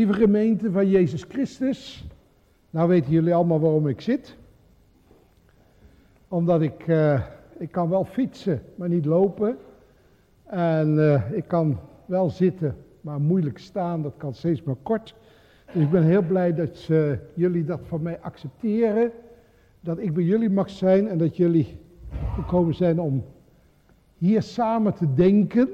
Lieve gemeente van Jezus Christus, nou weten jullie allemaal waarom ik zit. Omdat ik kan wel fietsen, maar niet lopen. En ik kan wel zitten, maar moeilijk staan, dat kan steeds maar kort. Dus ik ben heel blij dat jullie dat van mij accepteren. Dat ik bij jullie mag zijn en dat jullie gekomen zijn om hier samen te denken.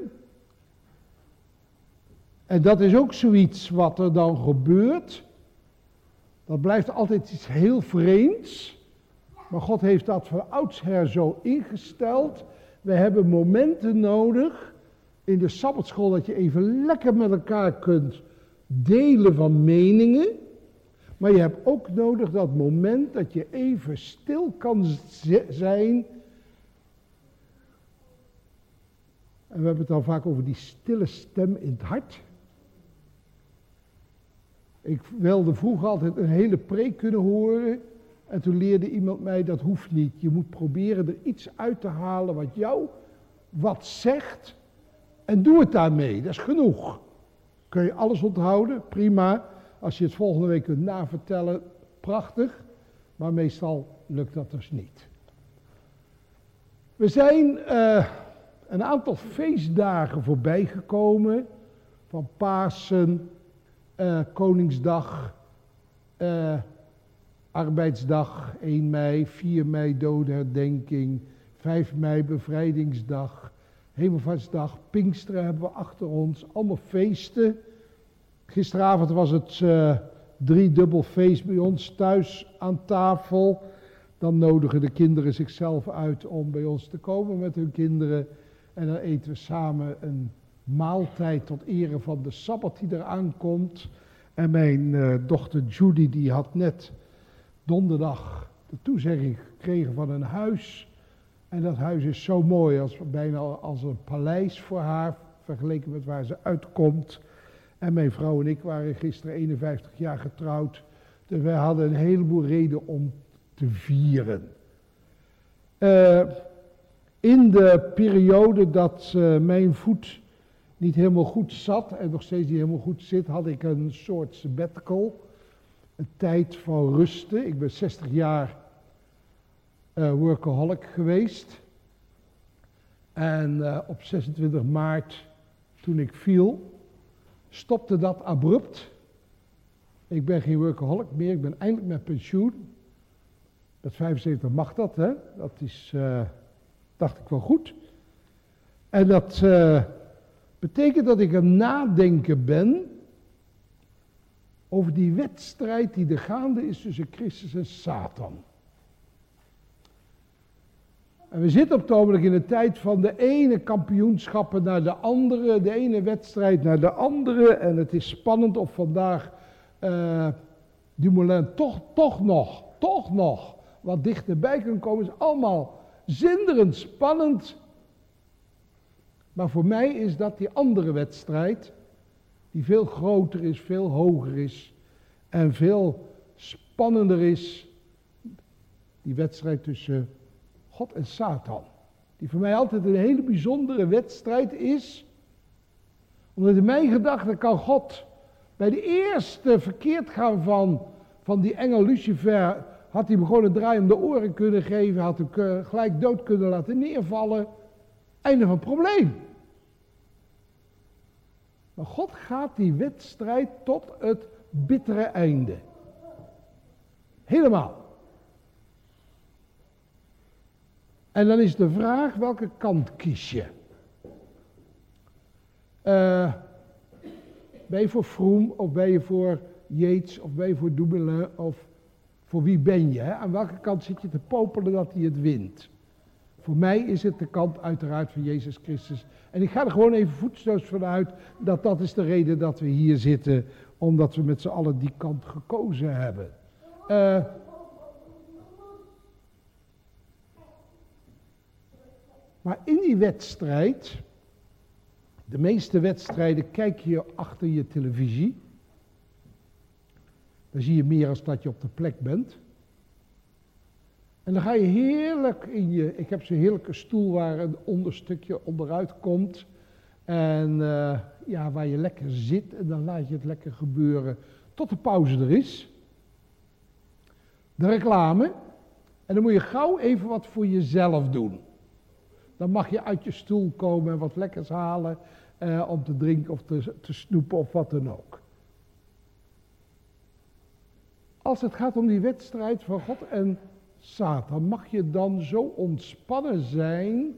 En dat is ook zoiets wat er dan gebeurt. Dat blijft altijd iets heel vreemds. Maar God heeft dat van oudsher zo ingesteld. We hebben momenten nodig in de sabbatschool dat je even lekker met elkaar kunt delen van meningen. Maar je hebt ook nodig dat moment dat je even stil kan zijn. En we hebben het dan vaak over die stille stem in het hart. Ik wilde vroeger altijd een hele preek kunnen horen. En toen leerde iemand mij, dat hoeft niet. Je moet proberen er iets uit te halen wat jou wat zegt. En doe het daarmee, dat is genoeg. Kun je alles onthouden? Prima. Als je het volgende week kunt navertellen, prachtig. Maar meestal lukt dat dus niet. We zijn een aantal feestdagen voorbij gekomen. Van Pasen, Koningsdag, Arbeidsdag, 1 mei, 4 mei dodenherdenking, 5 mei bevrijdingsdag, Hemelvaartsdag, Pinksteren hebben we achter ons, allemaal feesten. Gisteravond was het driedubbel feest bij ons thuis aan tafel. Dan nodigen de kinderen zichzelf uit om bij ons te komen met hun kinderen. En dan eten we samen een maaltijd tot ere van de Sabbat die eraan komt. En mijn dochter Judy die had net donderdag de toezegging gekregen van een huis. En dat huis is zo mooi, bijna als een paleis voor haar, vergeleken met waar ze uitkomt. En mijn vrouw en ik waren gisteren 51 jaar getrouwd. Dus wij hadden een heleboel reden om te vieren. In de periode dat mijn voet niet helemaal goed zat en nog steeds niet helemaal goed zit, had ik een soort sabbatical. Een tijd van rusten. Ik ben 60 jaar workaholic geweest. En op 26 maart, toen ik viel, stopte dat abrupt. Ik ben geen workaholic meer, ik ben eindelijk met pensioen. Met 75 mag dat, hè? Dat is, dacht ik wel goed. En dat betekent dat ik aan het nadenken ben over die wedstrijd die er gaande is tussen Christus en Satan. En we zitten op het ogenblik in de tijd van de ene kampioenschappen naar de andere, de ene wedstrijd naar de andere. En het is spannend of vandaag Dumoulin toch nog wat dichterbij kan komen. Het is allemaal zinderend spannend. Maar voor mij is dat die andere wedstrijd, die veel groter is, veel hoger is en veel spannender is. Die wedstrijd tussen God en Satan. Die voor mij altijd een hele bijzondere wedstrijd is. Omdat in mijn gedachten kan God bij de eerste verkeerd gaan van die engel Lucifer, had hij hem gewoon een draai om de oren kunnen geven, had hem gelijk dood kunnen laten neervallen. Einde van het probleem. Maar God gaat die wedstrijd tot het bittere einde. Helemaal. En dan is de vraag, welke kant kies je? Ben je voor Froome, of ben je voor Yates, of ben je voor Dumoulin, of voor wie ben je? Hè? Aan welke kant zit je te popelen dat hij het wint? Voor mij is het de kant uiteraard van Jezus Christus. En ik ga er gewoon even voetstoots vanuit dat dat is de reden dat we hier zitten. Omdat we met z'n allen die kant gekozen hebben. Maar in die wedstrijd, de meeste wedstrijden kijk je achter je televisie. Dan zie je meer als dat je op de plek bent. En dan ga je heerlijk ik heb zo'n heerlijke stoel waar een onderstukje onderuit komt. En waar je lekker zit en dan laat je het lekker gebeuren tot de pauze er is. De reclame. En dan moet je gauw even wat voor jezelf doen. Dan mag je uit je stoel komen en wat lekkers halen om te drinken of te snoepen of wat dan ook. Als het gaat om die wedstrijd van God en Satan, mag je dan zo ontspannen zijn.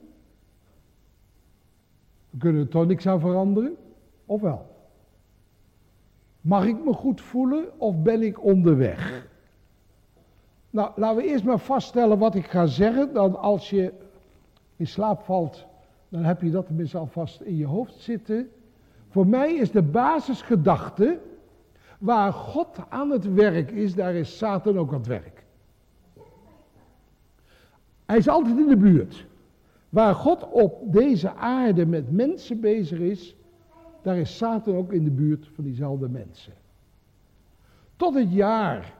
We kunnen er toch niks aan veranderen, of wel? Mag ik me goed voelen of ben ik onderweg? Nou, laten we eerst maar vaststellen wat ik ga zeggen. Dan als je in slaap valt, dan heb je dat tenminste alvast in je hoofd zitten. Voor mij is de basisgedachte, waar God aan het werk is, daar is Satan ook aan het werk. Hij is altijd in de buurt. Waar God op deze aarde met mensen bezig is, daar is Satan ook in de buurt van diezelfde mensen. Tot het jaar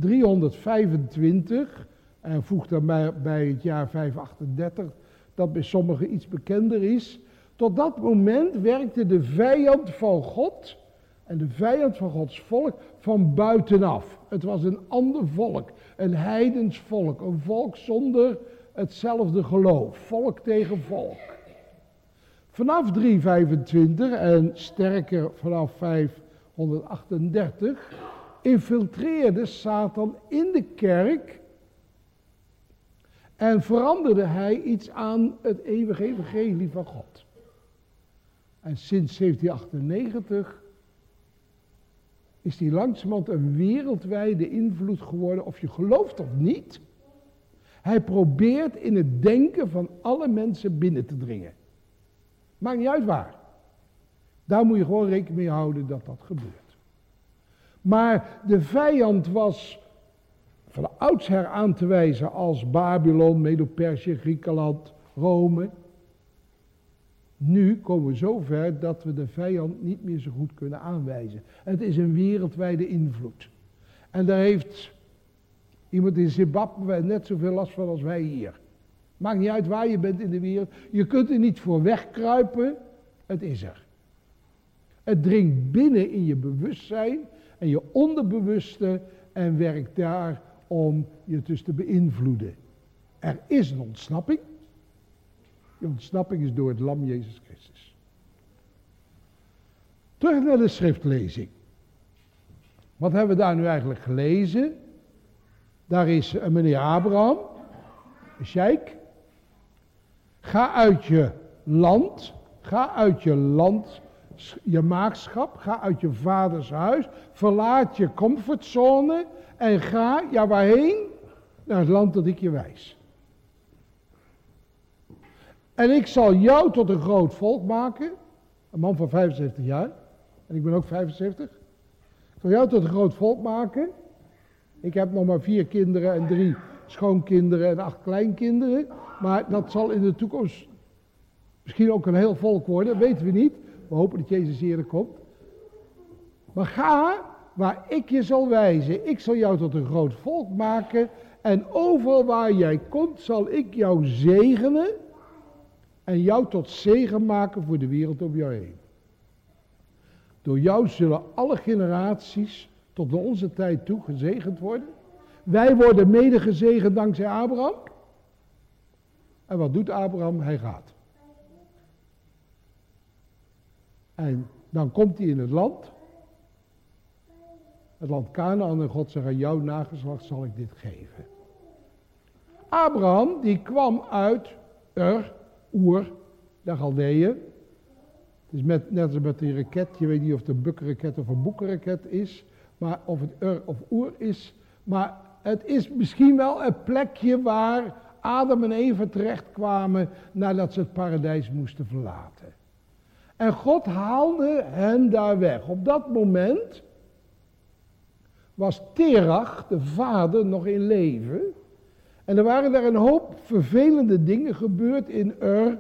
325, en voeg daarbij bij het jaar 538, dat bij sommigen iets bekender is. Tot dat moment werkte de vijand van God en de vijand van Gods volk van buitenaf. Het was een ander volk, een heidens volk, een volk zonder hetzelfde geloof, volk tegen volk. Vanaf 325 en sterker vanaf 538 infiltreerde Satan in de kerk en veranderde hij iets aan het eeuwige evangelie van God. En sinds 1798 is die langzamerhand een wereldwijde invloed geworden, of je gelooft of niet. Hij probeert in het denken van alle mensen binnen te dringen. Maakt niet uit waar. Daar moet je gewoon rekening mee houden dat dat gebeurt. Maar de vijand was van oudsher aan te wijzen als Babylon, Medo-Perzië, Griekenland, Rome. Nu komen we zover dat we de vijand niet meer zo goed kunnen aanwijzen. Het is een wereldwijde invloed. En daar heeft iemand in Zimbabwe net zoveel last van als wij hier. Maakt niet uit waar je bent in de wereld. Je kunt er niet voor wegkruipen. Het is er. Het dringt binnen in je bewustzijn en je onderbewuste en werkt daar om je dus te beïnvloeden. Er is een ontsnapping. Die ontsnapping is door het lam Jezus Christus. Terug naar de schriftlezing. Wat hebben we daar nu eigenlijk gelezen? Daar is een meneer Abraham, een sheik. Ga uit je land, je maagschap, ga uit je vaders huis, verlaat je comfortzone en ga, waarheen? Naar het land dat ik je wijs. En ik zal jou tot een groot volk maken, een man van 75 jaar, en ik ben ook 75. Ik zal jou tot een groot volk maken. Ik heb nog maar 4 kinderen en 3 schoonkinderen en 8 kleinkinderen. Maar dat zal in de toekomst misschien ook een heel volk worden, dat weten we niet. We hopen dat Jezus eerder komt. Maar ga waar ik je zal wijzen. Ik zal jou tot een groot volk maken. En overal waar jij komt zal ik jou zegenen. En jou tot zegen maken voor de wereld om jou heen. Door jou zullen alle generaties tot naar onze tijd toe gezegend worden. Wij worden mede gezegend dankzij Abraham. En wat doet Abraham? Hij gaat. En dan komt hij in het land Kanaan, en God zegt, aan jouw nageslacht zal ik dit geven. Abraham, die kwam uit Ur, de Galdeeën. Het is net als met die raket, je weet niet of het een bukkenraket of een boekenraket is, maar of het Ur of Oer is. Maar het is misschien wel een plekje waar Adam en Eva terechtkwamen nadat ze het paradijs moesten verlaten. En God haalde hen daar weg. Op dat moment was Terach, de vader, nog in leven. En er waren daar een hoop vervelende dingen gebeurd in Ur.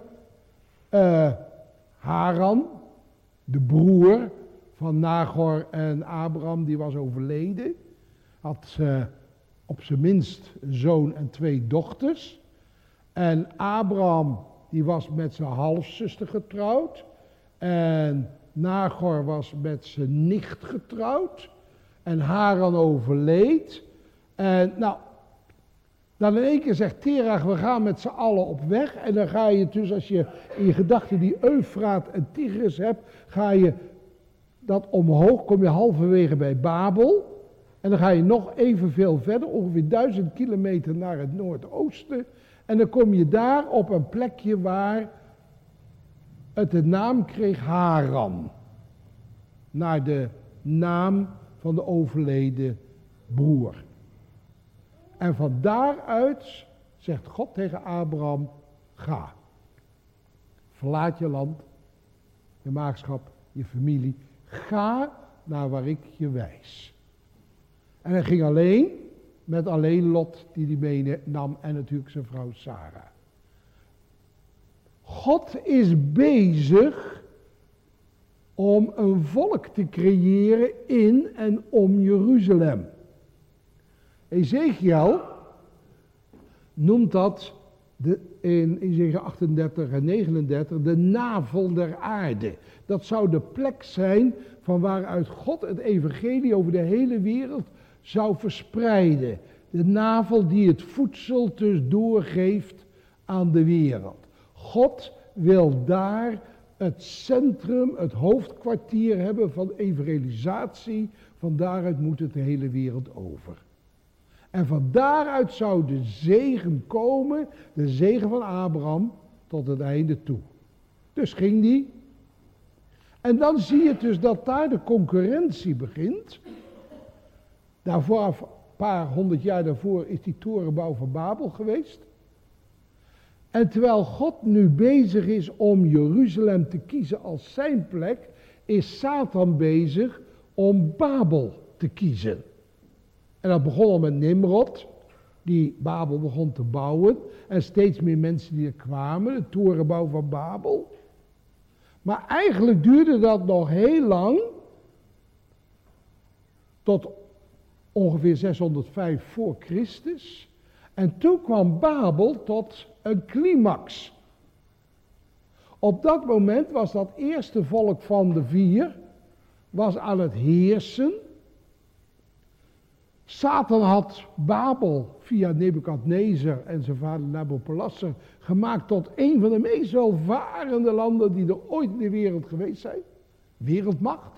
Haran, de broer van Nagor en Abraham, die was overleden. Had op zijn minst een zoon en 2 dochters. En Abraham, die was met zijn halfzuster getrouwd. En Nagor was met zijn nicht getrouwd en Haran overleed. En nou, dan in één keer zegt Terach, we gaan met z'n allen op weg. En dan ga je dus, als je in je gedachten die Eufraat en Tigris hebt, ga je dat omhoog, kom je halverwege bij Babel. En dan ga je nog evenveel verder, ongeveer 1000 kilometer naar het noordoosten. En dan kom je daar op een plekje waar het de naam kreeg Haran. Naar de naam van de overleden broer. En van daaruit zegt God tegen Abraham, ga. Verlaat je land, je maagschap, je familie. Ga naar waar ik je wijs. En hij ging alleen, met alleen Lot die meenam en natuurlijk zijn vrouw Sarah. God is bezig om een volk te creëren in en om Jeruzalem. Ezekiel noemt dat in Ezekiel 38 en 39 de navel der aarde. Dat zou de plek zijn van waaruit God het evangelie over de hele wereld zou verspreiden. De navel die het voedsel dus doorgeeft aan de wereld. God wil daar het centrum, het hoofdkwartier hebben van evangelisatie. Van daaruit moet het de hele wereld over. En van daaruit zou de zegen komen, de zegen van Abraham, tot het einde toe. Dus ging die. En dan zie je dus dat daar de concurrentie begint. Daarvoor, een paar 100 jaar daarvoor, is die torenbouw van Babel geweest. En terwijl God nu bezig is om Jeruzalem te kiezen als zijn plek, is Satan bezig om Babel te kiezen. En dat begon al met Nimrod, die Babel begon te bouwen. En steeds meer mensen die er kwamen, de torenbouw van Babel. Maar eigenlijk duurde dat nog heel lang, tot ongeveer 605 voor Christus. En toen kwam Babel tot een climax. Op dat moment was dat eerste volk van de 4, was aan het heersen. Satan had Babel via Nebukadnezar en zijn vader Nabopolassar gemaakt tot een van de meest welvarende landen die er ooit in de wereld geweest zijn. Wereldmacht.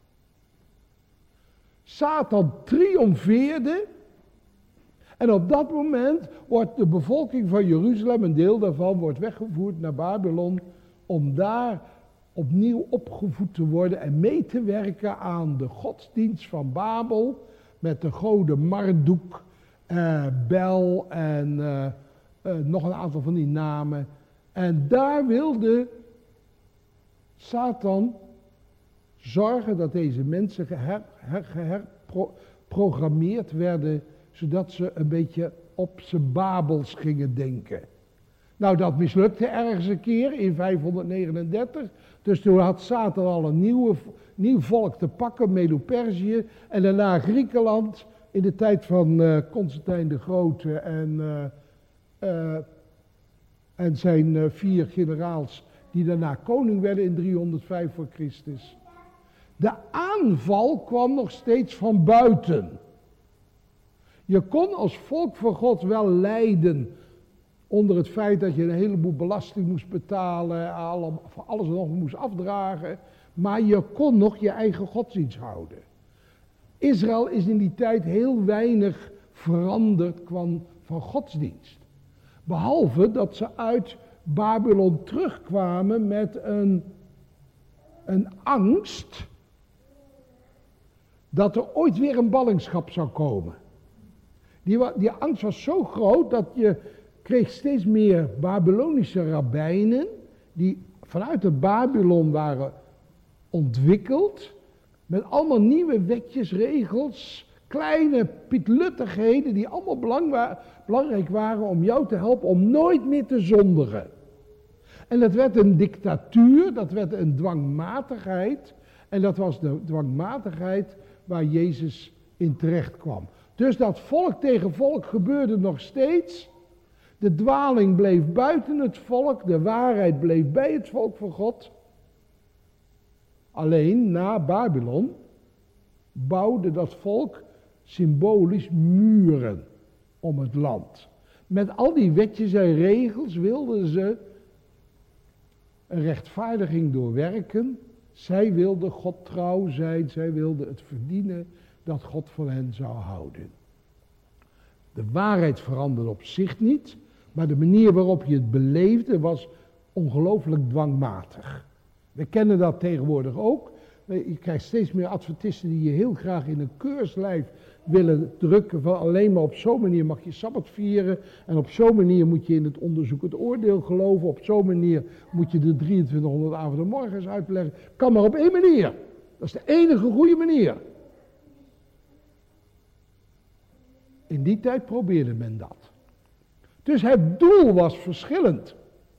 Satan triomfeerde en op dat moment wordt de bevolking van Jeruzalem, een deel daarvan, wordt weggevoerd naar Babylon om daar opnieuw opgevoed te worden en mee te werken aan de godsdienst van Babel. Met de goden Marduk, Bel en nog een aantal van die namen. En daar wilde Satan zorgen dat deze mensen geherprogrammeerd werden, zodat ze een beetje op z'n Babels gingen denken. Nou, dat mislukte ergens een keer in 539. Dus toen had Satan al een nieuw volk te pakken, Medo-Perzië. En daarna Griekenland in de tijd van Constantijn de Grote en zijn 4 generaals die daarna koning werden in 305 voor Christus. De aanval kwam nog steeds van buiten. Je kon als volk van God wel lijden onder het feit dat je een heleboel belasting moest betalen, alles nog moest afdragen, maar je kon nog je eigen godsdienst houden. Israël is in die tijd heel weinig veranderd van godsdienst. Behalve dat ze uit Babylon terugkwamen met een angst dat er ooit weer een ballingschap zou komen. Die angst was zo groot dat je kreeg steeds meer Babylonische rabbijnen die vanuit de Babylon waren ontwikkeld met allemaal nieuwe wetjes, regels, kleine pietluttigheden die allemaal belangrijk waren om jou te helpen om nooit meer te zondigen. En dat werd een dictatuur, dat werd een dwangmatigheid en dat was de dwangmatigheid waar Jezus in terecht kwam. Dus dat volk tegen volk gebeurde nog steeds. De dwaling bleef buiten het volk, de waarheid bleef bij het volk van God. Alleen na Babylon bouwde dat volk symbolisch muren om het land. Met al die wetjes en regels wilden ze een rechtvaardiging doorwerken. Zij wilden God trouw zijn, zij wilden het verdienen dat God van hen zou houden. De waarheid veranderde op zich niet, maar de manier waarop je het beleefde was ongelooflijk dwangmatig. We kennen dat tegenwoordig ook. Je krijgt steeds meer adventisten die je heel graag in een keurslijf willen drukken van alleen maar op zo'n manier mag je Sabbat vieren en op zo'n manier moet je in het onderzoek het oordeel geloven, op zo'n manier moet je de 2300 avonden morgens uitleggen. Kan maar op één manier. Dat is de enige goede manier. In die tijd probeerde men dat. Dus het doel was verschillend.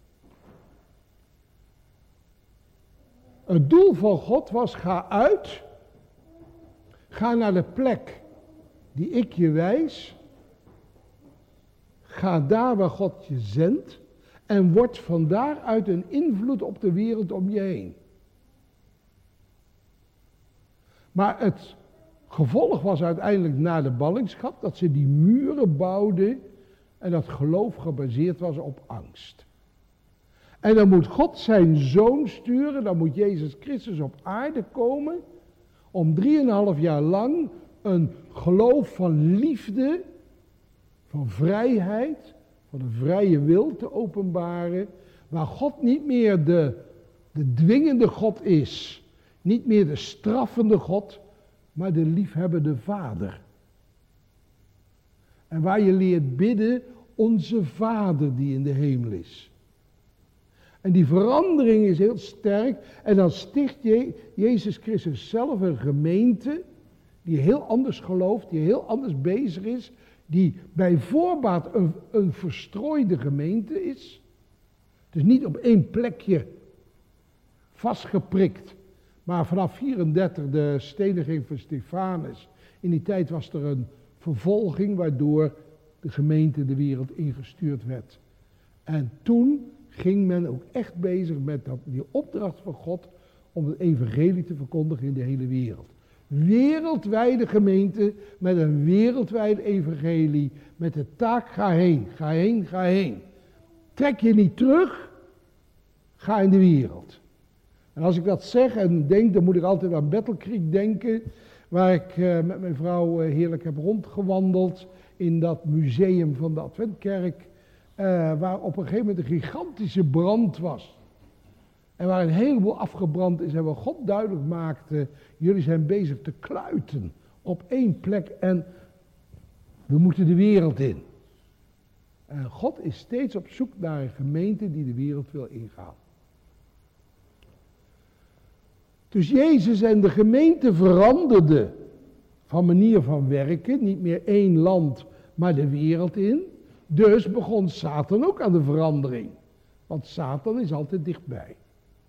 Het doel van God was: ga uit, ga naar de plek die ik je wijs, ga daar waar God je zendt en word van daaruit een invloed op de wereld om je heen. Maar het gevolg was uiteindelijk na de ballingschap dat ze die muren bouwden en dat geloof gebaseerd was op angst. En dan moet God zijn zoon sturen, dan moet Jezus Christus op aarde komen om 3,5 jaar lang een geloof van liefde, van vrijheid, van een vrije wil te openbaren, waar God niet meer de dwingende God is, niet meer de straffende God, maar de liefhebbende Vader. En waar je leert bidden, onze Vader die in de hemel is. En die verandering is heel sterk. En dan sticht Jezus Christus zelf een gemeente die heel anders gelooft, die heel anders bezig is, die bij voorbaat een verstrooide gemeente is. Dus niet op één plekje vastgeprikt, maar vanaf 34 de steniging van Stefanus. In die tijd was er een vervolging waardoor de gemeente de wereld ingestuurd werd. En toen ging men ook echt bezig met die opdracht van God om het evangelie te verkondigen in de hele wereld. Wereldwijde gemeente met een wereldwijd evangelie met de taak: ga heen, ga heen, ga heen. Trek je niet terug, ga in de wereld. En als ik dat zeg en denk, dan moet ik altijd aan Battle Creek denken, waar ik met mijn vrouw heerlijk heb rondgewandeld in dat museum van de Adventkerk. Waar op een gegeven moment een gigantische brand was. En waar een heleboel afgebrand is en waar God duidelijk maakte: jullie zijn bezig te kluiten op één plek en we moeten de wereld in. En God is steeds op zoek naar een gemeente die de wereld wil ingaan. Dus Jezus en de gemeente veranderden van manier van werken, niet meer één land, maar de wereld in. Dus begon Satan ook aan de verandering. Want Satan is altijd dichtbij.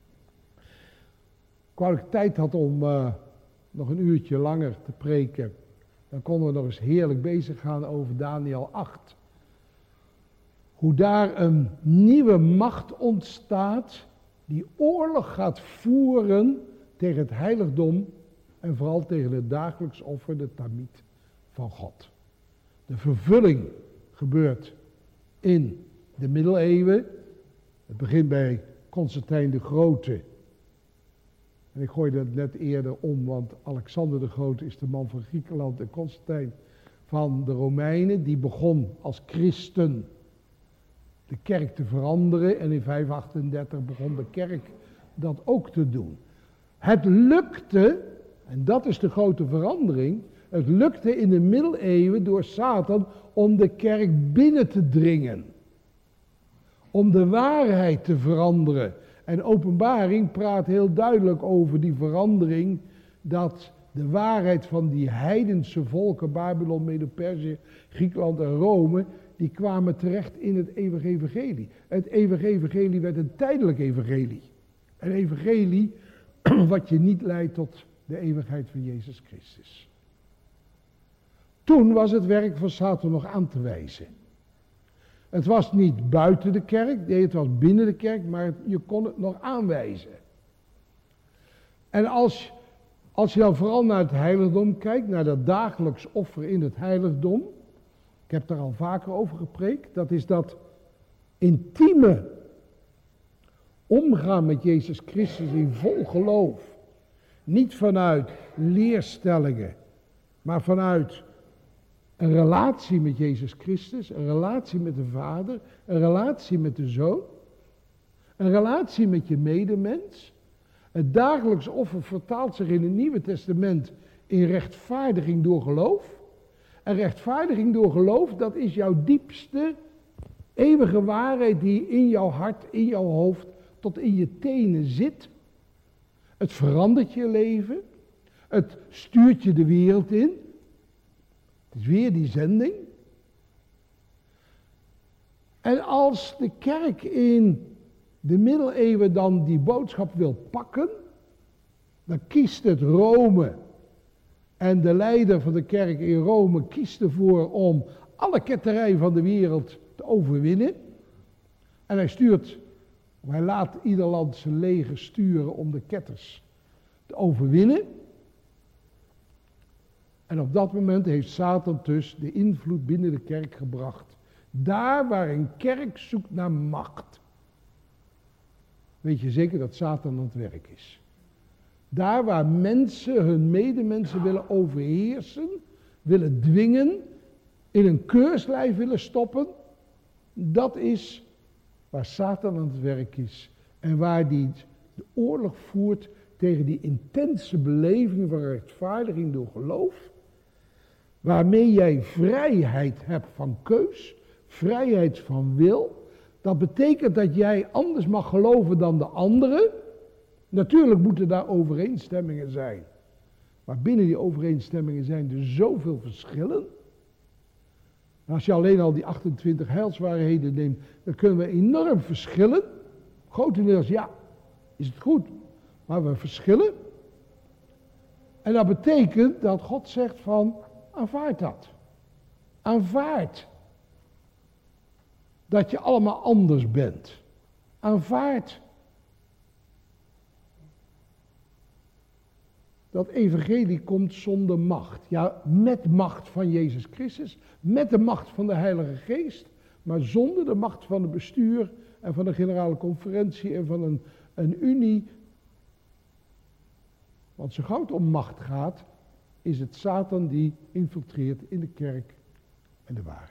Als ik tijd had om nog een uurtje langer te preken, dan konden we nog eens heerlijk bezig gaan over Daniel 8. Hoe daar een nieuwe macht ontstaat die oorlog gaat voeren tegen het heiligdom en vooral tegen het dagelijks offer, de tamiet van God. De vervulling gebeurt in de middeleeuwen. Het begint bij Constantijn de Grote. En ik gooi dat net eerder om, want Alexander de Grote is de man van Griekenland en Constantijn van de Romeinen. Die begon als christen de kerk te veranderen en in 538 begon de kerk dat ook te doen. Het lukte, en dat is de grote verandering, het lukte in de middeleeuwen door Satan om de kerk binnen te dringen. Om de waarheid te veranderen. En Openbaring praat heel duidelijk over die verandering, dat de waarheid van die heidense volken, Babylon, Medo-Perzië, Griekenland en Rome, die kwamen terecht in het eeuwige evangelie. Het eeuwige evangelie werd een tijdelijk evangelie. Een evangelie wat je niet leidt tot de eeuwigheid van Jezus Christus. Toen was het werk van Satan nog aan te wijzen. Het was niet buiten de kerk, nee, het was binnen de kerk, maar je kon het nog aanwijzen. En als je dan vooral naar het heiligdom kijkt, naar dat dagelijks offer in het heiligdom, ik heb daar al vaker over gepreekt, dat is dat intieme omgaan met Jezus Christus in vol geloof. Niet vanuit leerstellingen, maar vanuit een relatie met Jezus Christus, een relatie met de Vader, een relatie met de Zoon, een relatie met je medemens. Het dagelijks offer vertaalt zich in het Nieuwe Testament in rechtvaardiging door geloof. En rechtvaardiging door geloof, dat is jouw diepste, eeuwige waarheid die in jouw hart, in jouw hoofd, tot in je tenen zit. Het verandert je leven. Het stuurt je de wereld in. Het is weer die zending. En als de kerk in de middeleeuwen dan die boodschap wil pakken, dan kiest het Rome. En de leider van de kerk in Rome kiest ervoor om alle ketterij van de wereld te overwinnen. En hij laat ieder land zijn leger sturen om de ketters te overwinnen. En op dat moment heeft Satan dus de invloed binnen de kerk gebracht. Daar waar een kerk zoekt naar macht, weet je zeker dat Satan aan het werk is. Daar waar mensen hun medemensen willen overheersen, willen dwingen, in een keurslijf willen stoppen, dat is waar Satan aan het werk is. En waar die de oorlog voert tegen die intense beleving van rechtvaardiging door geloof. Waarmee jij vrijheid hebt van keus, vrijheid van wil. Dat betekent dat jij anders mag geloven dan de anderen. Natuurlijk moeten daar overeenstemmingen zijn. Maar binnen die overeenstemmingen zijn er zoveel verschillen. En als je alleen al die 28 heilswaarheden neemt, dan kunnen we enorm verschillen. Grotendeels ja, is het goed. Maar we verschillen. En dat betekent dat God zegt van, aanvaard dat. Aanvaard dat je allemaal anders bent. Aanvaard dat evangelie komt zonder macht. Ja, met macht van Jezus Christus, met de macht van de Heilige Geest, maar zonder de macht van het bestuur en van de generale conferentie en van een unie. Want zo gauw het om macht gaat, is het Satan die infiltreert in de kerk en de waarheid.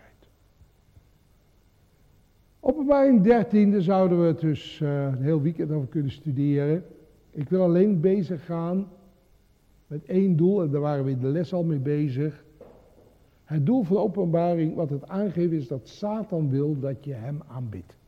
Openbaring 13, daar zouden we het dus een heel weekend over kunnen studeren. Ik wil alleen bezig gaan met één doel, en daar waren we in de les al mee bezig. Het doel van de openbaring, wat het aangeeft, is dat Satan wil dat je hem aanbidt.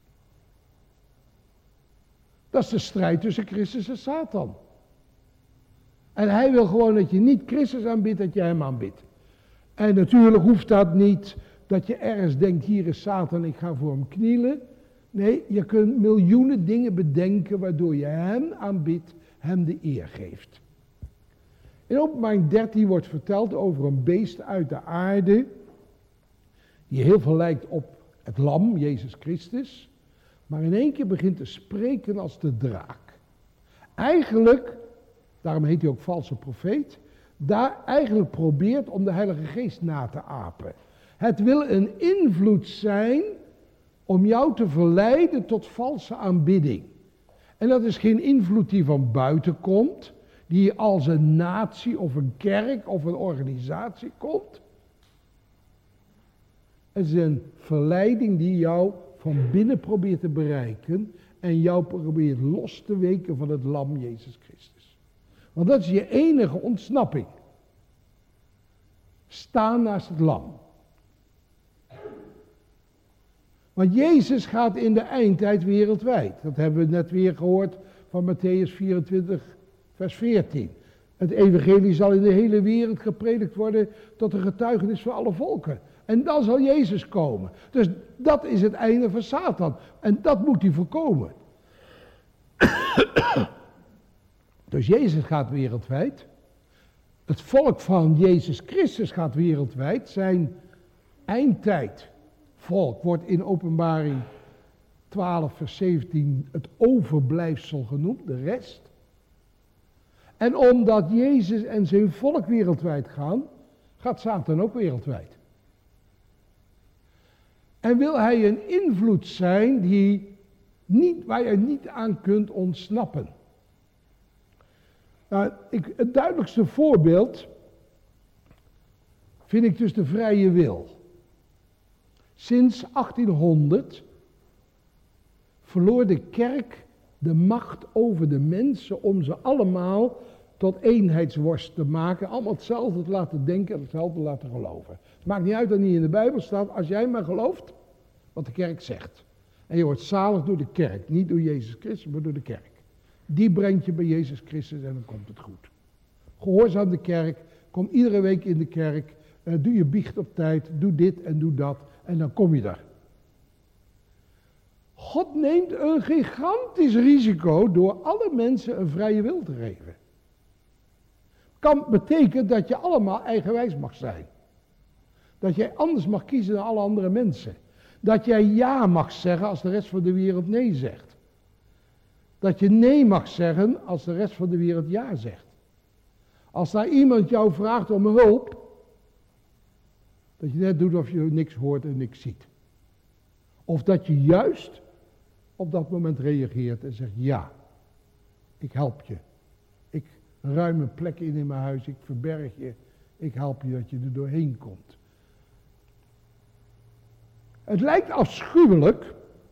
Dat is de strijd tussen Christus en Satan. En hij wil gewoon dat je niet Christus aanbidt, dat je hem aanbidt. En natuurlijk hoeft dat niet dat je ergens denkt, hier is Satan, ik ga voor hem knielen. Nee, je kunt miljoenen dingen bedenken waardoor je hem aanbidt, hem de eer geeft. In openbaring 13 wordt verteld over een beest uit de aarde, die heel veel lijkt op het lam, Jezus Christus, maar in één keer begint te spreken als de draak. Eigenlijk, daarom heet hij ook valse profeet, daar eigenlijk probeert om de Heilige Geest na te apen. Het wil een invloed zijn om jou te verleiden tot valse aanbidding. En dat is geen invloed die van buiten komt, die als een natie of een kerk of een organisatie komt. Het is een verleiding die jou van binnen probeert te bereiken en jou probeert los te weken van het lam Jezus Christus. Want dat is je enige ontsnapping. Staan naast het lam. Want Jezus gaat in de eindtijd wereldwijd. Dat hebben we net weer gehoord van Matthäus 24, vers 14. Het evangelie zal in de hele wereld gepredikt worden tot een getuigenis voor alle volken. En dan zal Jezus komen. Dus dat is het einde van Satan. En dat moet hij voorkomen. Dus Jezus gaat wereldwijd. Het volk van Jezus Christus gaat wereldwijd. Zijn eindtijd volk wordt in openbaring 12 vers 17 het overblijfsel genoemd, de rest. En omdat Jezus en zijn volk wereldwijd gaan, gaat Satan ook wereldwijd. En wil hij een invloed zijn waar je niet aan kunt ontsnappen. Nou, het duidelijkste voorbeeld vind ik dus de vrije wil. Sinds 1800 verloor de kerk de macht over de mensen om ze allemaal tot eenheidsworst te maken. Allemaal hetzelfde te laten denken en hetzelfde te laten geloven. Het maakt niet uit dat het niet in de Bijbel staat, als jij maar gelooft wat de kerk zegt. En je wordt zalig door de kerk, niet door Jezus Christus, maar door de kerk. Die brengt je bij Jezus Christus en dan komt het goed. Gehoorzaam de kerk, kom iedere week in de kerk, doe je biecht op tijd, doe dit en doe dat en dan kom je daar. God neemt een gigantisch risico door alle mensen een vrije wil te geven. Kan betekenen dat je allemaal eigenwijs mag zijn. Dat jij anders mag kiezen dan alle andere mensen. Dat jij ja mag zeggen als de rest van de wereld nee zegt. Dat je nee mag zeggen als de rest van de wereld ja zegt. Als daar iemand jou vraagt om hulp, dat je net doet of je niks hoort en niks ziet. Of dat je juist op dat moment reageert en zegt ja, ik help je. Ik ruim een plek in mijn huis, ik verberg je, ik help je dat je er doorheen komt. Het lijkt afschuwelijk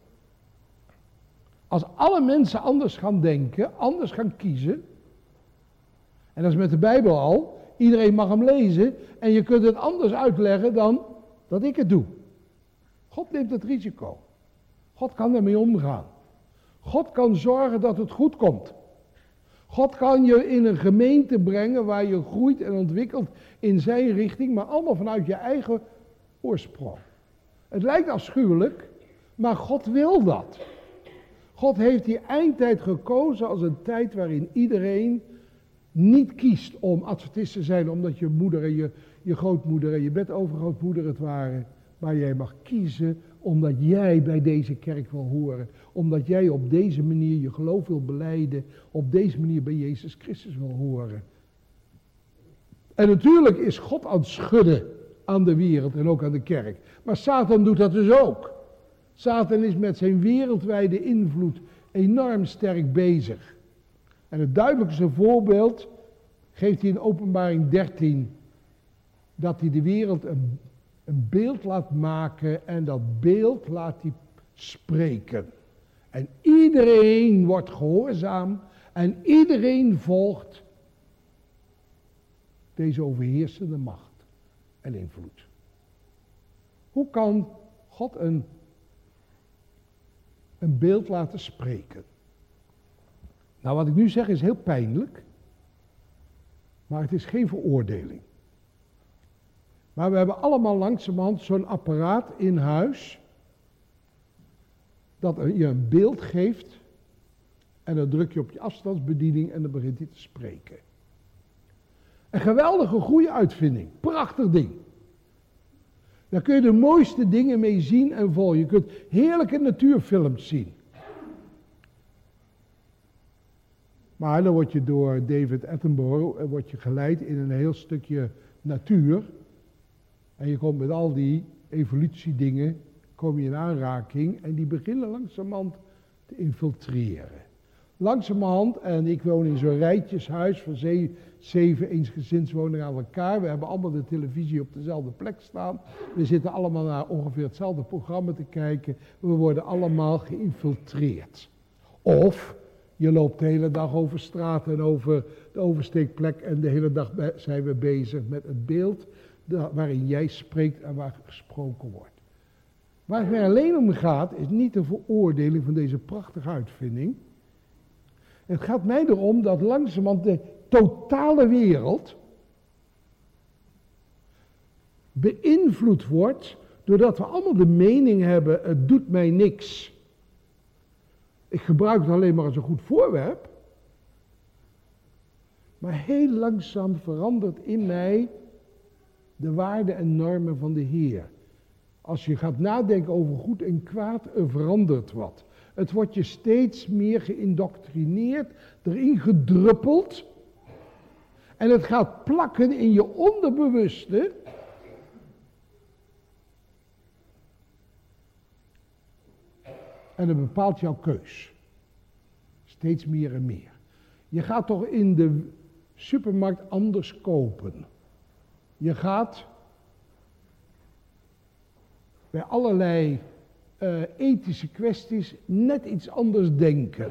als alle mensen anders gaan denken, anders gaan kiezen. En dat is met de Bijbel al. Iedereen mag hem lezen en je kunt het anders uitleggen dan dat ik het doe. God neemt het risico. God kan ermee omgaan. God kan zorgen dat het goed komt. God kan je in een gemeente brengen waar je groeit en ontwikkelt in zijn richting, maar allemaal vanuit je eigen oorsprong. Het lijkt afschuwelijk, maar God wil dat. God heeft die eindtijd gekozen als een tijd waarin iedereen niet kiest om adventist te zijn omdat je moeder en je grootmoeder en je bedovergrootmoeder het waren. Maar jij mag kiezen omdat jij bij deze kerk wil horen. Omdat jij op deze manier je geloof wil belijden. Op deze manier bij Jezus Christus wil horen. En natuurlijk is God aan het schudden aan de wereld en ook aan de kerk. Maar Satan doet dat dus ook. Satan is met zijn wereldwijde invloed enorm sterk bezig. En het duidelijkste voorbeeld geeft hij in Openbaring 13. Dat hij de wereld een beeld laat maken en dat beeld laat hij spreken. En iedereen wordt gehoorzaam en iedereen volgt deze overheersende macht en invloed. Hoe kan God een beeld laten spreken? Nou, wat ik nu zeg is heel pijnlijk, maar het is geen veroordeling. Maar we hebben allemaal langzamerhand zo'n apparaat in huis, dat je een beeld geeft, en dan druk je op je afstandsbediening en dan begint hij te spreken. Een geweldige goede uitvinding, prachtig ding. Daar kun je de mooiste dingen mee zien en volgen. Je kunt heerlijke natuurfilms zien. Maar dan word je door David Attenborough geleid in een heel stukje natuur. En je komt met al die evolutiedingen, kom je in aanraking en die beginnen langzamerhand te infiltreren. Langzamerhand, en ik woon in zo'n rijtjeshuis van 7 eensgezinswoningen aan elkaar. We hebben allemaal de televisie op dezelfde plek staan. We zitten allemaal naar ongeveer hetzelfde programma te kijken. We worden allemaal geïnfiltreerd. Of je loopt de hele dag over straat en over de oversteekplek en de hele dag zijn we bezig met het beeld waarin jij spreekt en waar gesproken wordt. Waar het mij alleen om gaat is niet de veroordeling van deze prachtige uitvinding. Het gaat mij erom dat langzamerhand de totale wereld beïnvloed wordt doordat we allemaal de mening hebben, het doet mij niks. Ik gebruik het alleen maar als een goed voorwerp. Maar heel langzaam verandert in mij de waarden en normen van de Heer. Als je gaat nadenken over goed en kwaad, er verandert wat. Het wordt je steeds meer geïndoctrineerd, erin gedruppeld. En het gaat plakken in je onderbewuste. En dat bepaalt jouw keus. Steeds meer en meer. Je gaat toch in de supermarkt anders kopen. Je gaat bij allerlei ethische kwesties net iets anders denken.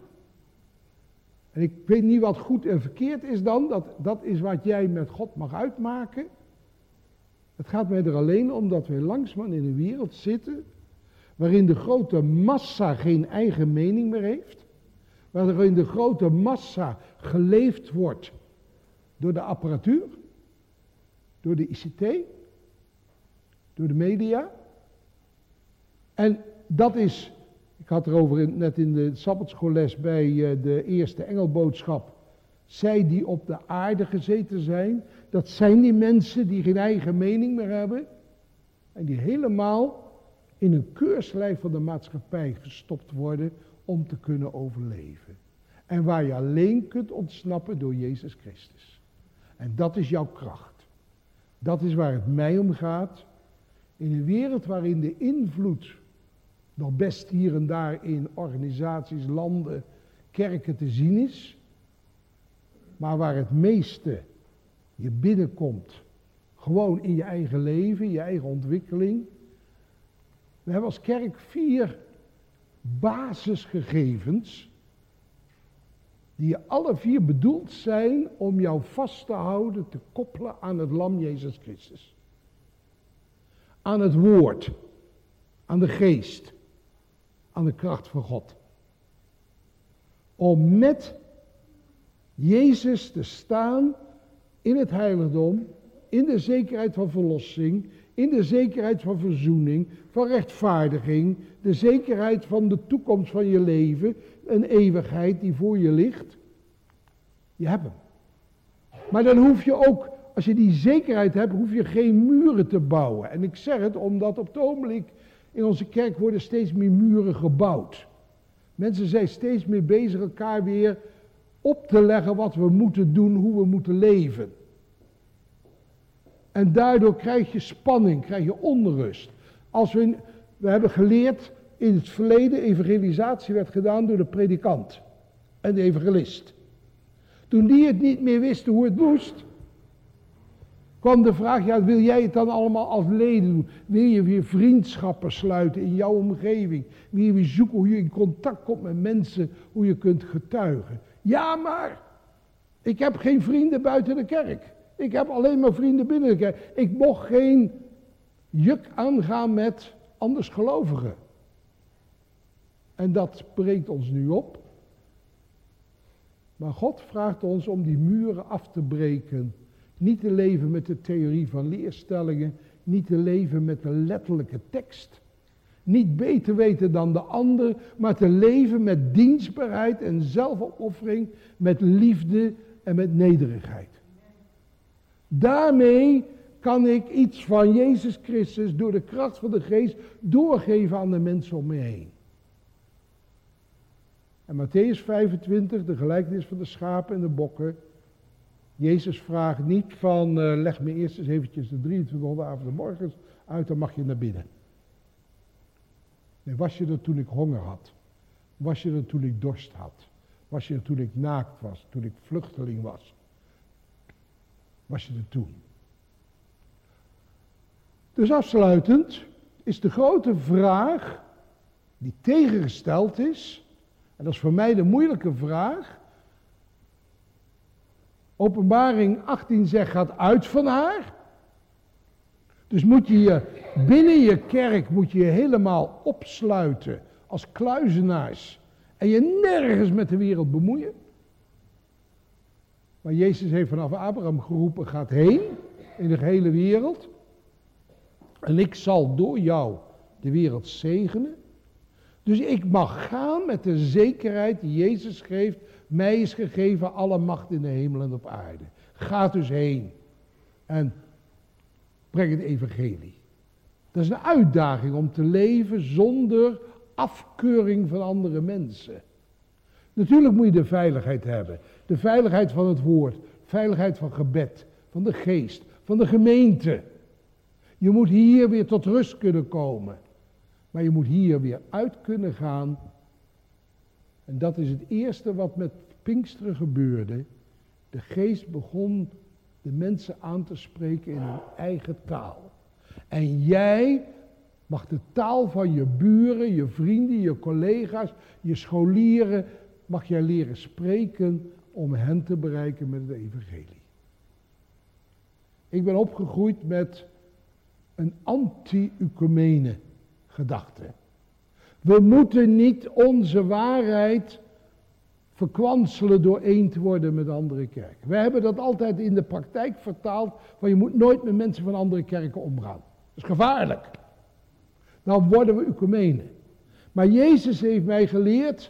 En ik weet niet wat goed en verkeerd is dan. Dat is wat jij met God mag uitmaken. Het gaat mij er alleen om dat we langzamerhand in een wereld zitten waarin de grote massa geen eigen mening meer heeft. Waarin de grote massa geleefd wordt door de apparatuur, door de ICT, door de media. En dat is, ik had erover net in de sabbatschoolles bij de eerste engelboodschap. Zij die op de aarde gezeten zijn, dat zijn die mensen die geen eigen mening meer hebben. En die helemaal in een keurslijf van de maatschappij gestopt worden om te kunnen overleven. En waar je alleen kunt ontsnappen door Jezus Christus. En dat is jouw kracht. Dat is waar het mij om gaat. In een wereld waarin de invloed nog best hier en daar in organisaties, landen, kerken te zien is. Maar waar het meeste je binnenkomt. Gewoon in je eigen leven, je eigen ontwikkeling. We hebben als kerk 4 basisgegevens. Die alle 4 bedoeld zijn om jou vast te houden, te koppelen aan het lam Jezus Christus. Aan het woord. Aan de geest. Aan de kracht van God. Om met Jezus te staan in het heiligdom, in de zekerheid van verlossing, in de zekerheid van verzoening, van rechtvaardiging, de zekerheid van de toekomst van je leven, een eeuwigheid die voor je ligt. Je hebt hem. Maar dan hoef je ook, als je die zekerheid hebt, hoef je geen muren te bouwen. En ik zeg het omdat op het ogenblik in onze kerk worden steeds meer muren gebouwd. Mensen zijn steeds meer bezig elkaar weer op te leggen wat we moeten doen, hoe we moeten leven. En daardoor krijg je spanning, krijg je onrust. We hebben geleerd in het verleden, evangelisatie werd gedaan door de predikant en de evangelist. Toen die het niet meer wisten hoe het moest, kwam de vraag, ja, wil jij het dan allemaal als leden doen? Wil je weer vriendschappen sluiten in jouw omgeving? Wil je weer zoeken hoe je in contact komt met mensen, hoe je kunt getuigen? Ja, maar ik heb geen vrienden buiten de kerk. Ik heb alleen maar vrienden binnen de kerk. Ik mocht geen juk aangaan met andersgelovigen. En dat breekt ons nu op. Maar God vraagt ons om die muren af te breken. Niet te leven met de theorie van leerstellingen. Niet te leven met de letterlijke tekst. Niet beter weten dan de ander. Maar te leven met dienstbaarheid en zelfopoffering. Met liefde en met nederigheid. Daarmee kan ik iets van Jezus Christus door de kracht van de geest doorgeven aan de mensen om me heen. En Mattheüs 25, de gelijkenis van de schapen en de bokken. Jezus vraagt niet van leg me eerst eens eventjes de 2300 avonden morgens uit, dan mag je naar binnen. Nee, was je er toen ik honger had? Was je er toen ik dorst had? Was je er toen ik naakt was? Toen ik vluchteling was? Was je er toen? Dus afsluitend is de grote vraag die tegengesteld is, en dat is voor mij de moeilijke vraag. Openbaring 18 zegt, gaat uit van haar. Dus moet je binnen je kerk moet je helemaal opsluiten als kluizenaars en je nergens met de wereld bemoeien. Maar Jezus heeft vanaf Abraham geroepen, gaat heen in de hele wereld. En ik zal door jou de wereld zegenen. Dus ik mag gaan met de zekerheid die Jezus geeft. Mij is gegeven alle macht in de hemel en op aarde. Ga dus heen en breng het evangelie. Dat is een uitdaging om te leven zonder afkeuring van andere mensen. Natuurlijk moet je de veiligheid hebben. De veiligheid van het woord. veiligheid van gebed, van de geest, van de gemeente. Je moet hier weer tot rust kunnen komen. Maar je moet hier weer uit kunnen gaan. En dat is het eerste wat met Pinksteren gebeurde. De geest begon de mensen aan te spreken in hun eigen taal. En jij mag de taal van je buren, je vrienden, je collega's, je scholieren, mag jij leren spreken om hen te bereiken met het evangelie. Ik ben opgegroeid met een anti-ecumene gedachte. We moeten niet onze waarheid verkwanselen door één te worden met andere kerken. Wij hebben dat altijd in de praktijk vertaald, van je moet nooit met mensen van andere kerken omgaan. Dat is gevaarlijk. Dan worden we ecumenen. Maar Jezus heeft mij geleerd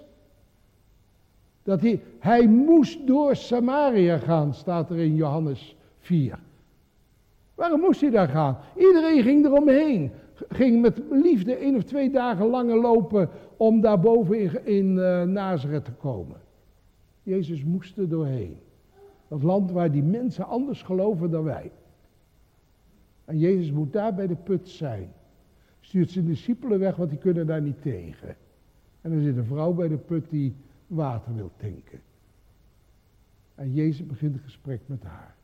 dat hij moest door Samaria gaan, staat er in Johannes 4. Waarom moest hij daar gaan? Iedereen ging eromheen. Ging met liefde 1 of 2 dagen langer lopen om daarboven in Nazareth te komen. Jezus moest er doorheen. Dat land waar die mensen anders geloven dan wij. En Jezus moet daar bij de put zijn. Stuurt zijn discipelen weg, want die kunnen daar niet tegen. En er zit een vrouw bij de put die water wil tanken. En Jezus begint een gesprek met haar.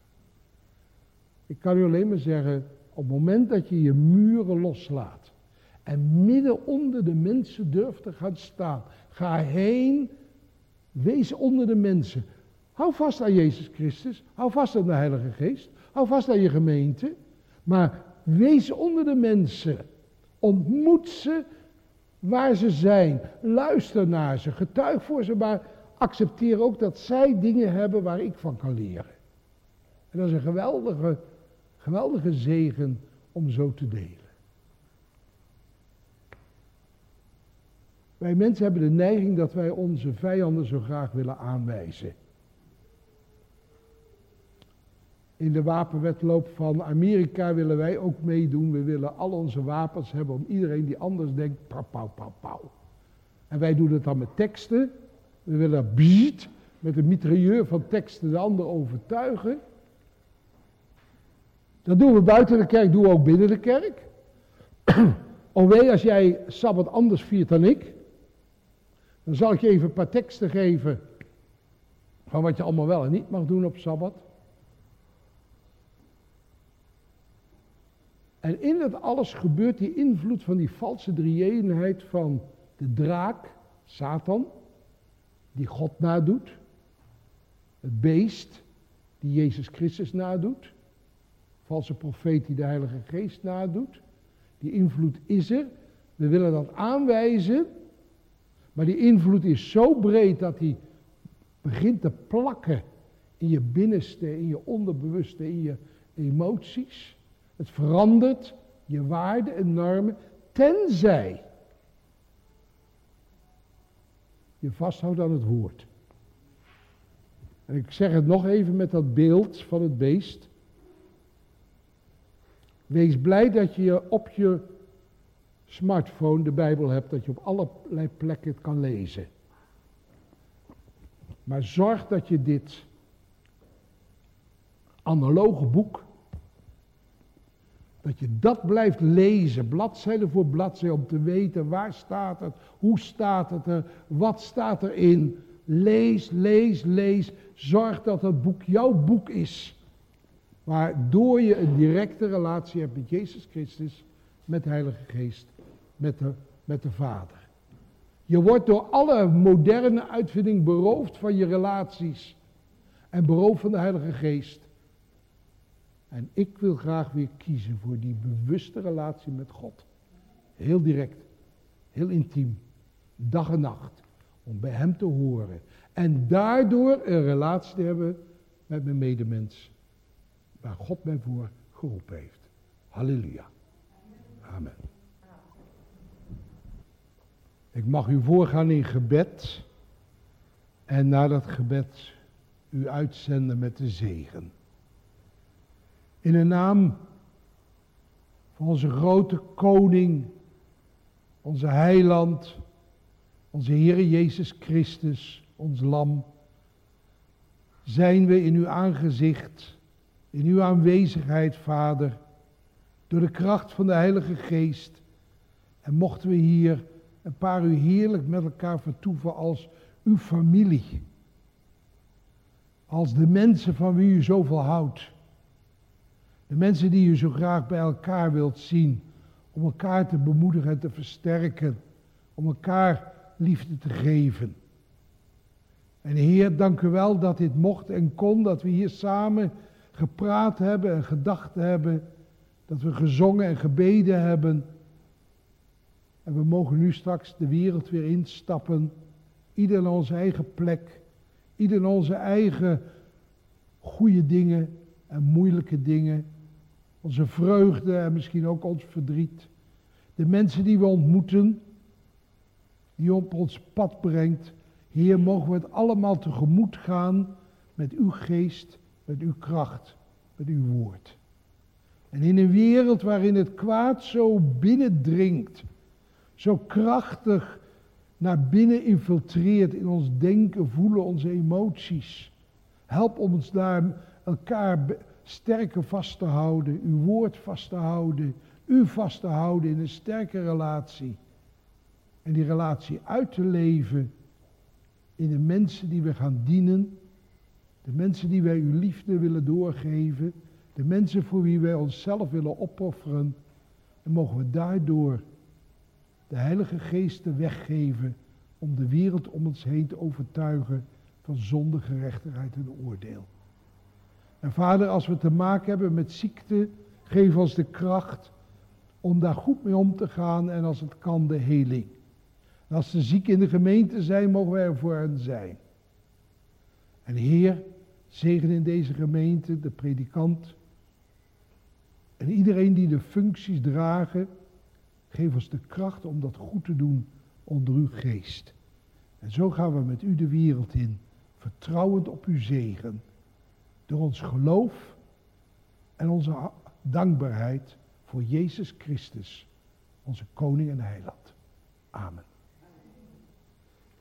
Ik kan u alleen maar zeggen, op het moment dat je je muren loslaat en midden onder de mensen durft te gaan staan, ga heen, wees onder de mensen. Hou vast aan Jezus Christus, hou vast aan de Heilige Geest, hou vast aan je gemeente, maar wees onder de mensen. Ontmoet ze waar ze zijn, luister naar ze, getuig voor ze, maar accepteer ook dat zij dingen hebben waar ik van kan leren. En dat is een geweldige zegen om zo te delen. Wij mensen hebben de neiging dat wij onze vijanden zo graag willen aanwijzen. In de wapenwedloop van Amerika willen wij ook meedoen. We willen al onze wapens hebben om iedereen die anders denkt, pauw, pauw, pauw. En wij doen het dan met teksten. We willen met een mitrailleur van teksten de ander overtuigen. Dat doen we buiten de kerk, doen we ook binnen de kerk. Oh wee, als jij Sabbat anders viert dan ik, dan zal ik je even een paar teksten geven van wat je allemaal wel en niet mag doen op Sabbat. En in dat alles gebeurt die invloed van die valse drie-eenheid van de draak, Satan, die God nadoet. Het beest, die Jezus Christus nadoet. Valse profeet die de Heilige Geest nadoet. Die invloed is er. We willen dat aanwijzen. Maar die invloed is zo breed dat die begint te plakken in je binnenste, in je onderbewuste, in je emoties. Het verandert je waarden en normen, tenzij je vasthoudt aan het woord. En ik zeg het nog even met dat beeld van het beest. Wees blij dat je op je smartphone de Bijbel hebt, dat je op allerlei plekken het kan lezen. Maar zorg dat je dit analoge boek, dat je dat blijft lezen, bladzijde voor bladzijde, om te weten waar staat het, hoe staat het er, wat staat erin. Lees, lees, lees. Zorg dat het boek jouw boek is. Waardoor je een directe relatie hebt met Jezus Christus, met de Heilige Geest, met de Vader. Je wordt door alle moderne uitvinding beroofd van je relaties. En beroofd van de Heilige Geest. En ik wil graag weer kiezen voor die bewuste relatie met God. Heel direct, heel intiem, dag en nacht. Om bij Hem te horen. En daardoor een relatie te hebben met mijn medemens. Waar God mij voor geroepen heeft. Halleluja. Amen. Ik mag u voorgaan in gebed. En na dat gebed u uitzenden met de zegen. In de naam van onze grote koning, onze heiland, onze Heere Jezus Christus, ons lam. zijn we in uw aangezicht, in uw aanwezigheid, Vader, door de kracht van de Heilige Geest. En mochten we hier een paar uur heerlijk met elkaar vertoeven als uw familie. Als de mensen van wie u zoveel houdt. De mensen die u zo graag bij elkaar wilt zien. Om elkaar te bemoedigen en te versterken. Om elkaar liefde te geven. En Heer, dank u wel dat dit mocht en kon. Dat we hier samen gepraat hebben en gedacht hebben. Dat we gezongen en gebeden hebben. En we mogen nu straks de wereld weer instappen. Ieder in onze eigen plek. Ieder in onze eigen goede dingen en moeilijke dingen. Onze vreugde en misschien ook ons verdriet. De mensen die we ontmoeten. Die op ons pad brengt. Heer, mogen we het allemaal tegemoet gaan met uw geest, met uw kracht, met uw woord. En in een wereld waarin het kwaad zo binnendringt, zo krachtig naar binnen infiltreert in ons denken, voelen, onze emoties. Help ons daar elkaar sterker vast te houden, uw woord vast te houden, u vast te houden in een sterke relatie. En die relatie uit te leven in de mensen die we gaan dienen, de mensen die wij uw liefde willen doorgeven, de mensen voor wie wij onszelf willen opofferen. En mogen we daardoor de Heilige Geest de weg geven om de wereld om ons heen te overtuigen van zonde, gerechtigheid en oordeel. En Vader, als we te maken hebben met ziekte, geef ons de kracht om daar goed mee om te gaan en als het kan de heling. En als ze ziek in de gemeente zijn, mogen wij er voor hen zijn. En Heer, zegen in deze gemeente, de predikant en iedereen die de functies dragen. Geef ons de kracht om dat goed te doen onder uw geest. En zo gaan we met u de wereld in, vertrouwend op uw zegen. Door ons geloof en onze dankbaarheid voor Jezus Christus, onze koning en heiland. Amen.